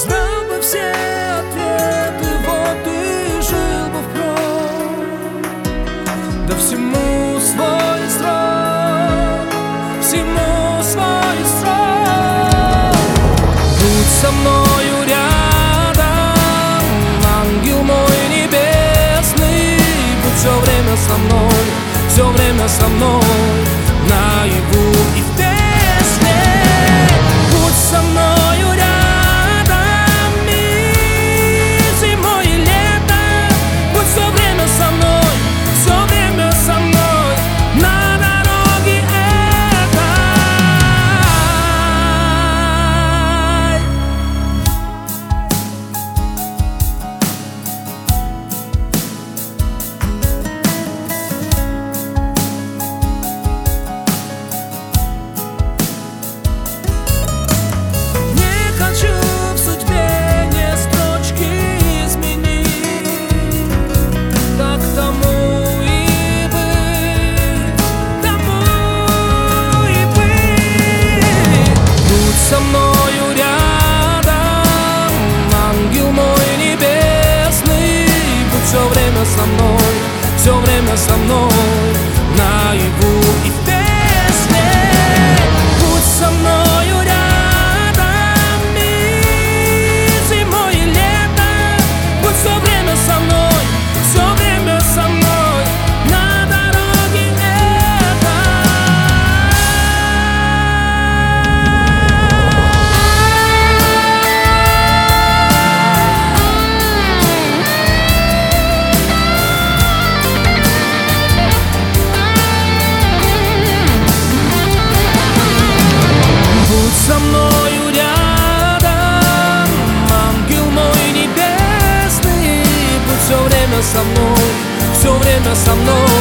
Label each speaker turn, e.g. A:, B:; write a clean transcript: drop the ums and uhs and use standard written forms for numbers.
A: Знал бы все ответы, вот и жил бы впрок. Да всему свой срок, всему свой срок. Будь со мною рядом, ангел мой небесный. Будь все время со мной, все время со мной, наяву и в песне. Будь со мною рядом и зимой, и летом. Будь все время со мной, все время со мной, на дороге этой. Со мною рядом, ангел мой небесный. Будь все время со мной, все время со мной, наяву и в песне. Будь со мною рядом и зимой, и летом. Будь все время со мной, все время со мной, на дороге этой. Со мною рядом, ангел мой небесный. Будь все время со мной, все время со мной.